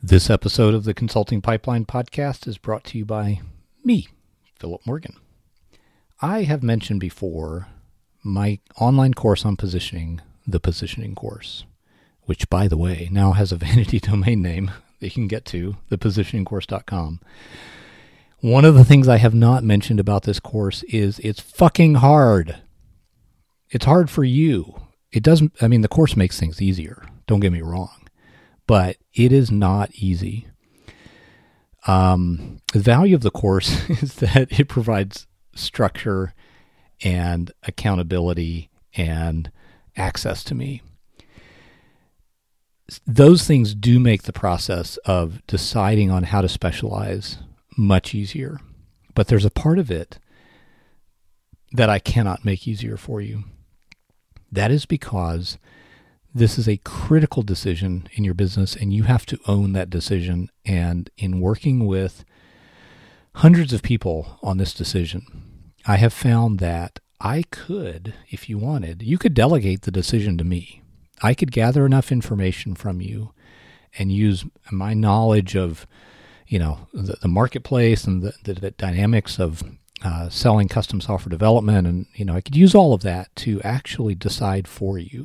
This episode of the Consulting Pipeline Podcast is brought to you by me, Philip Morgan. I have mentioned before my online course on positioning, the Positioning Course, which, by the way, now has a vanity domain name that you can get to, thepositioningcourse.com. One of the things I have not mentioned about this course is it's fucking hard. It's hard for you. The course makes things easier. Don't get me wrong. But it is not easy. The value of the course is that it provides structure and accountability and access to me. Those things do make the process of deciding on how to specialize much easier. But there's a part of it that I cannot make easier for you. That is because this is a critical decision in your business, and you have to own that decision. And in working with hundreds of people on this decision, I have found that I could, if you wanted, you could delegate the decision to me. I could gather enough information from you and use my knowledge of, the marketplace and the dynamics of selling custom software development. And, I could use all of that to actually decide for you.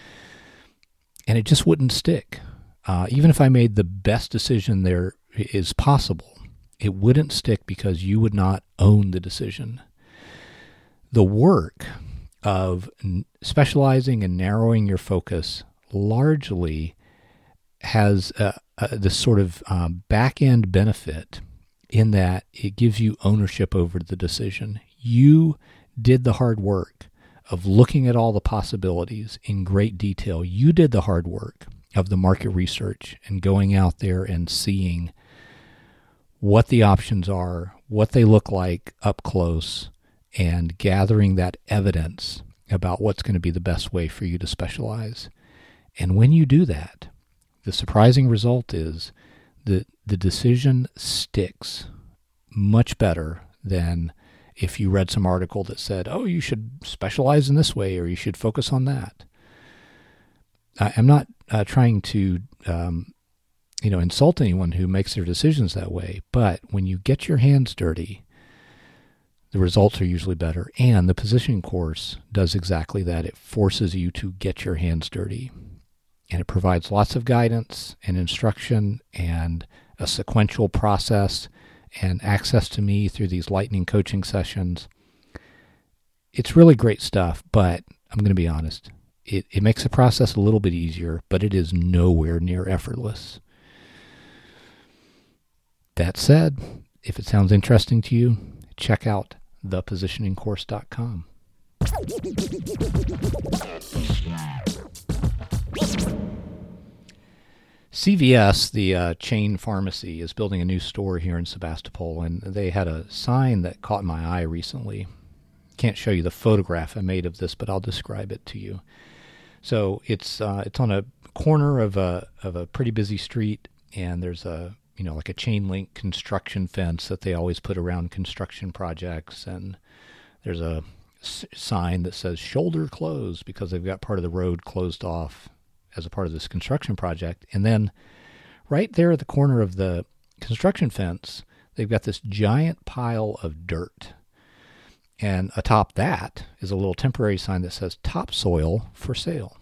And it just wouldn't stick. Even if I made the best decision there is possible, it wouldn't stick because you would not own the decision. The work of specializing and narrowing your focus largely has this sort of back-end benefit in that it gives you ownership over the decision. You did the hard work of looking at all the possibilities in great detail. You did the hard work of the market research and going out there and seeing what the options are, what they look like up close, and gathering that evidence about what's going to be the best way for you to specialize. And when you do that, the surprising result is that the decision sticks much better than if you read some article that said, oh, you should specialize in this way or you should focus on that. I'm not trying to, insult anyone who makes their decisions that way, but when you get your hands dirty, the results are usually better. And the positioning course does exactly that. It forces you to get your hands dirty. And it provides lots of guidance and instruction and a sequential process and access to me through these lightning coaching sessions. It's really great stuff, but I'm going to be honest. It makes the process a little bit easier, but it is nowhere near effortless. That said, if it sounds interesting to you, check out thepositioningcourse.com. CVS, the chain pharmacy, is building a new store here in Sebastopol, and they had a sign that caught my eye recently. Can't show you the photograph I made of this, but I'll describe it to you. So it's on a corner of a pretty busy street, and there's like a chain link construction fence that they always put around construction projects, and there's a sign that says shoulder closed because they've got part of the road closed off as a part of this construction project. And then right there at the corner of the construction fence, they've got this giant pile of dirt. And atop that is a little temporary sign that says topsoil for sale.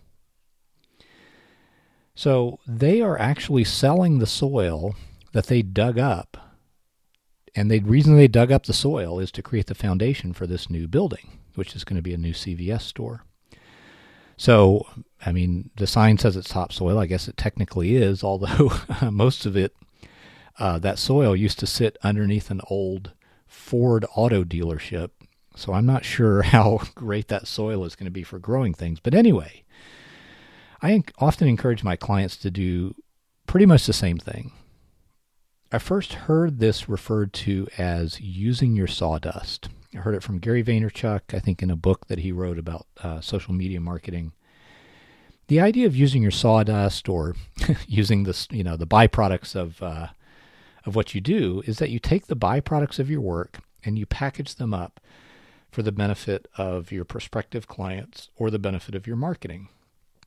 So they are actually selling the soil that they dug up. And the reason they dug up the soil is to create the foundation for this new building, which is going to be a new CVS store. So, the sign says it's topsoil. I guess it technically is, although most of it, that soil used to sit underneath an old Ford auto dealership. So I'm not sure how great that soil is going to be for growing things. But anyway, I often encourage my clients to do pretty much the same thing. I first heard this referred to as using your sawdust. I heard it from Gary Vaynerchuk, I think in a book that he wrote about social media marketing. The idea of using your sawdust or using this, the byproducts of what you do is that you take the byproducts of your work and you package them up for the benefit of your prospective clients or the benefit of your marketing.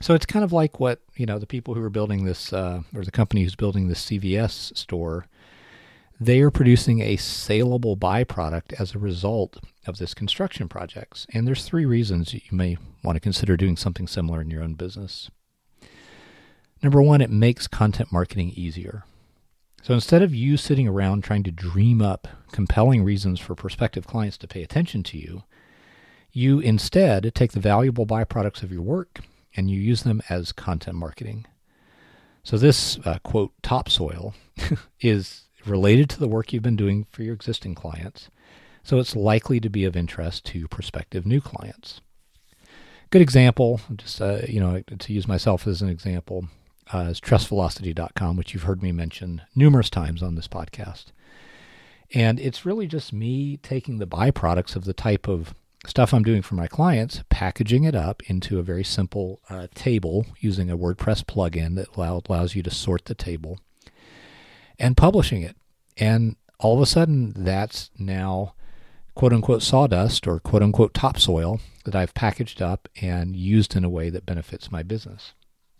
So it's kind of like what, the people who are building this, or the company who's building this CVS store, they are producing a saleable byproduct as a result of this construction projects. And there's 3 reasons you may want to consider doing something similar in your own business. Number 1, it makes content marketing easier. So instead of you sitting around trying to dream up compelling reasons for prospective clients to pay attention to you, you instead take the valuable byproducts of your work and you use them as content marketing. So this, quote, topsoil is related to the work you've been doing for your existing clients, so it's likely to be of interest to prospective new clients. Good example, just to use myself as an example, is trustvelocity.com, which you've heard me mention numerous times on this podcast. And it's really just me taking the byproducts of the type of stuff I'm doing for my clients, packaging it up into a very simple table using a WordPress plugin that allows you to sort the table, and publishing it. And all of a sudden, that's now quote-unquote sawdust or quote-unquote topsoil that I've packaged up and used in a way that benefits my business.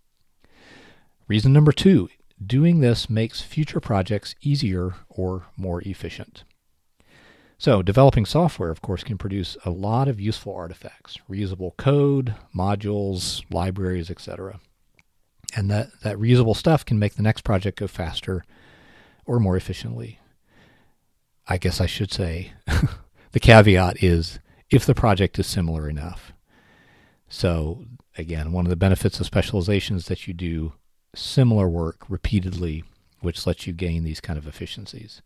Reason number 2, doing this makes future projects easier or more efficient. So developing software, of course, can produce a lot of useful artifacts, reusable code, modules, libraries, etc. And that reusable stuff can make the next project go faster or more efficiently. I guess I should say the caveat is if the project is similar enough. So again, one of the benefits of specialization is that you do similar work repeatedly, which lets you gain these kind of efficiencies.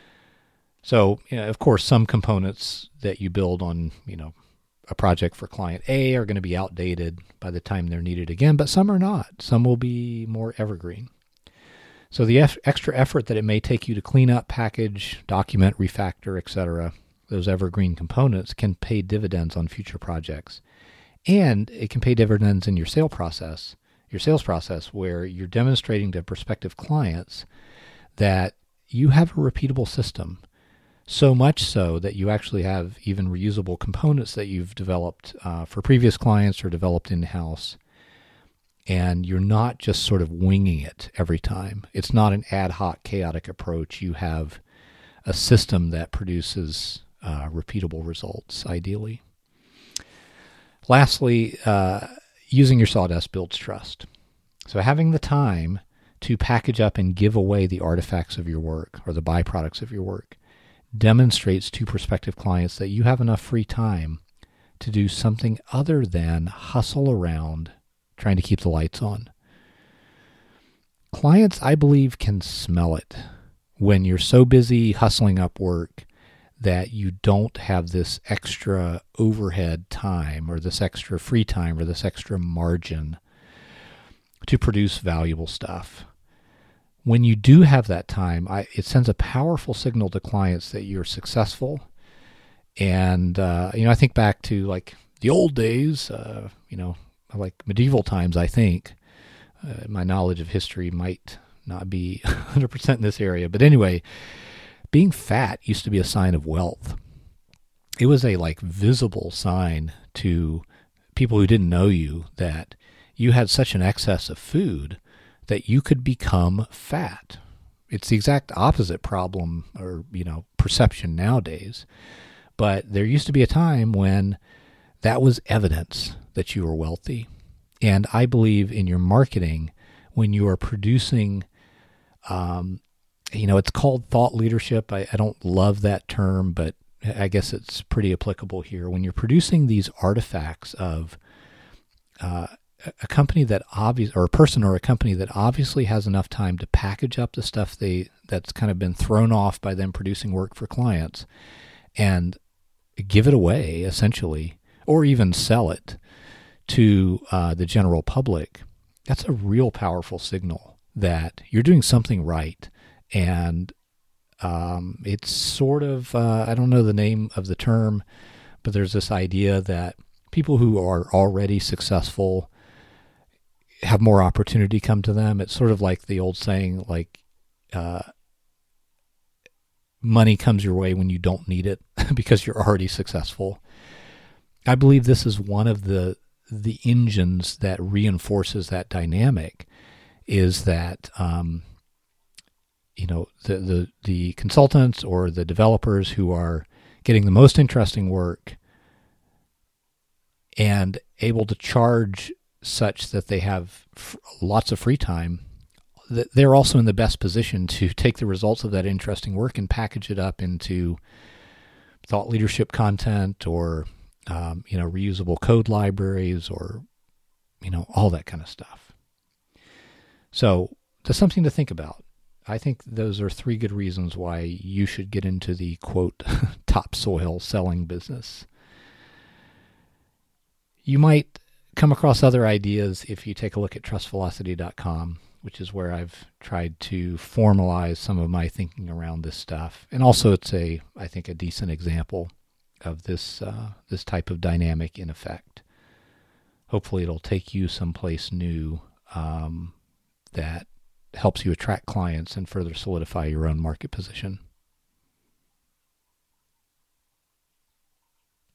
So, of course, some components that you build on, a project for client A are going to be outdated by the time they're needed again, but some are not. Some will be more evergreen. So the extra effort that it may take you to clean up, package, document, refactor, etc., those evergreen components can pay dividends on future projects. And it can pay dividends in your sales process where you're demonstrating to prospective clients that you have a repeatable system. So much so that you actually have even reusable components that you've developed for previous clients or developed in-house. And you're not just sort of winging it every time. It's not an ad hoc, chaotic approach. You have a system that produces repeatable results, ideally. Lastly, using your sawdust builds trust. So having the time to package up and give away the artifacts of your work or the byproducts of your work demonstrates to prospective clients that you have enough free time to do something other than hustle around trying to keep the lights on. Clients, I believe, can smell it when you're so busy hustling up work that you don't have this extra overhead time or this extra free time or this extra margin to produce valuable stuff. When you do have that time, it sends a powerful signal to clients that you're successful. And, I think back to like the old days, like medieval times, I think. My knowledge of history might not be 100% in this area. But anyway, being fat used to be a sign of wealth. It was a visible sign to people who didn't know you that you had such an excess of food that you could become fat. It's the exact opposite problem or, perception nowadays. But there used to be a time when that was evidence that you were wealthy. And I believe in your marketing, when you are producing, it's called thought leadership. I don't love that term, but I guess it's pretty applicable here. When you're producing these artifacts of a company that or a person or a company that obviously has enough time to package up the stuff that's kind of been thrown off by them producing work for clients and give it away, essentially, or even sell it to the general public, that's a real powerful signal that you're doing something right. And it's sort of, I don't know the name of the term, but there's this idea that people who are already successful have more opportunity come to them. It's sort of like the old saying, money comes your way when you don't need it because you're already successful. I believe this is one of the the engines that reinforces that dynamic is that the consultants or the developers who are getting the most interesting work and able to charge such that they have lots of free time, they're also in the best position to take the results of that interesting work and package it up into thought leadership content or reusable code libraries or all that kind of stuff. So that's something to think about. I think those are 3 good reasons why you should get into the, quote, topsoil selling business. You might come across other ideas if you take a look at trustvelocity.com, which is where I've tried to formalize some of my thinking around this stuff. And also it's I think a decent example of this type of dynamic in effect. Hopefully it'll take you someplace new that helps you attract clients and further solidify your own market position.